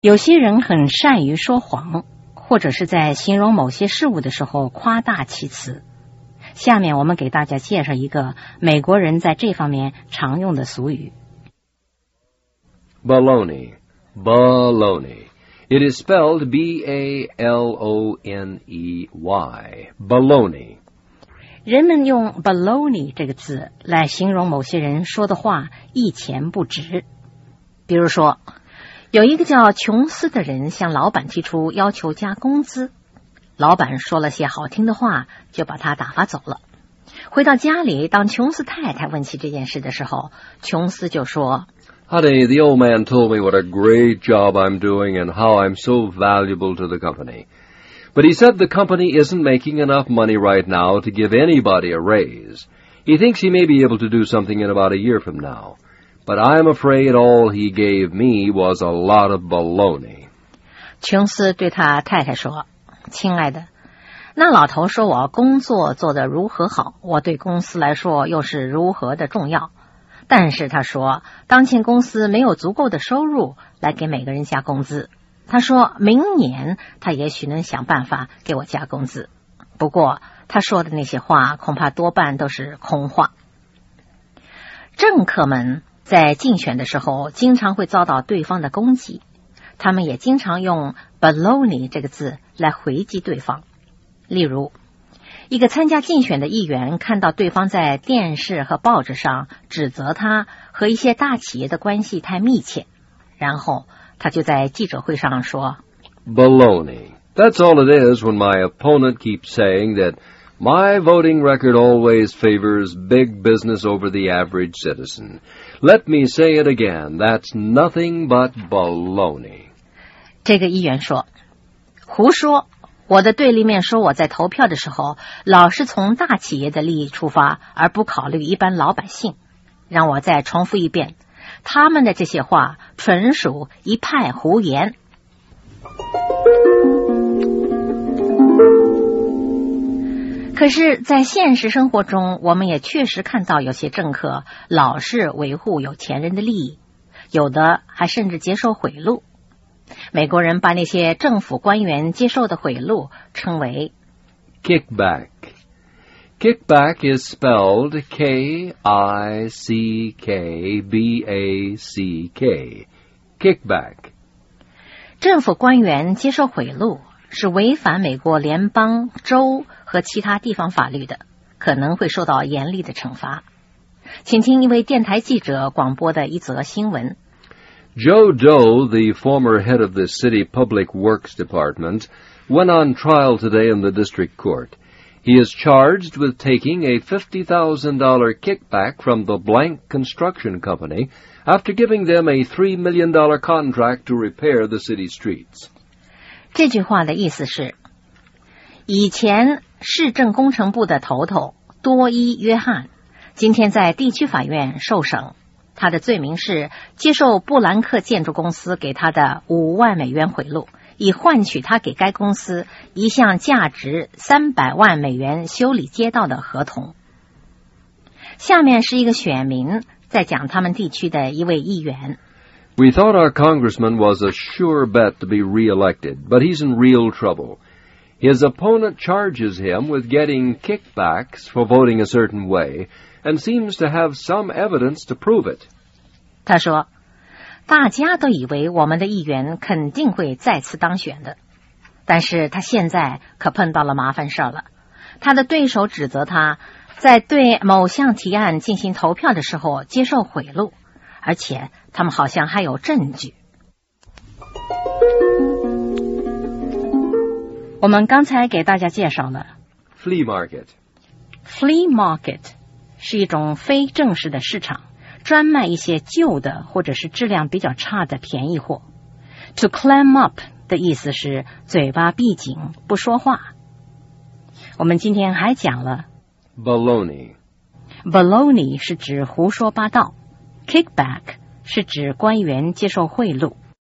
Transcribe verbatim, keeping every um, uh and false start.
有些人很善于说谎，或者是在形容某些事物的时候夸大其词。下面我们给大家介绍一个美国人在这方面常用的俗语。 Baloney. Baloney. It is spelled B A L O N E Y. Baloney. 人们用 baloney 这个字来形容某些人说的话一钱不值。比如说，有一个叫琼斯的人向老板提出要求加工资，老板说了些好听的话，就把他打发走了。回到家里，当琼斯太太问起这件事的时候，琼斯就说 Honey, the old man told me what a great job I'm doing and how I'm so valuable to the company. But he said the company isn't making enough money right now to give anybody a raise. He thinks he may be able to do something in about a year from now. But I'm afraid all he gave me was a lot of baloney. 琼斯对他太太说，亲爱的，那老头说我工作做得如何好，我对公司来说又是如何的重要。但是他说，当前公司没有足够的收入来给每个人加工资。他说明年他也许能想办法给我加工资。不过他说的那些话恐怕多半都是空话。政客们在竞选的时候经常会遭到对方的攻击，他们也经常用 baloney 这个字来回击对方。例如，一个参加竞选的议员看到对方在电视和报纸上指责他和一些大企业的关系太密切，然后他就在记者会上说 Baloney. That's all it is when my opponent keeps saying that my voting record always favors big business over the average citizen. Let me say it again. That's nothing but baloney. 这个议员说，胡说，我的对立面说我在投票的时候老是从大企业的利益出发，而不考虑一般老百姓。让我再重复一遍，他们的这些话纯属一派胡言。可是在现实生活中，我们也确实看到有些政客老是维护有钱人的利益，有的还甚至接受贿赂。美国人把那些政府官员接受的贿赂称为 Kickback. Kickback is spelled K I C K B A C K. Kickback. 政府官员接受贿赂是违反美国联邦、州和其他地方法律的，可能会受到严厉的惩罚。请听一位电台记者广播的一则新闻。 Joe Doe, the former head of the city public works department, went on trial today in the district court. He is charged with taking a fifty thousand dollars kickback from the Blank Construction Company after giving them a three million dollars contract to repair the city streets. 这句话的意思是，以前市政工程部的头头多伊·约翰今天在地区法院受审，他的罪名是接受布兰克建筑公司给他的五万美元贿赂，以换取他给该公司一项价值三百万美元修理街道的合同。下面是一个选民在讲他们地区的一位议员。 We thought our congressman was a sure bet to be re-elected, but he's in real trouble. His opponent charges him with getting kickbacks for voting a certain way, and seems to have some evidence to prove it. 他说，大家都以为我们的议员肯定会再次当选的，但是他现在可碰到了麻烦事了。他的对手指责他在对某项提案进行投票的时候接受贿赂，而且他们好像还有证据。我们刚才给大家介绍了 Flea market. Flea market 是一种非正式的市场，专卖一些旧的或者是质量比较差的便宜货。To clam up 的意思是嘴巴闭紧不说话。我们今天还讲了 Baloney. Baloney 是指胡说八道， Kickback 是指官员接受贿赂。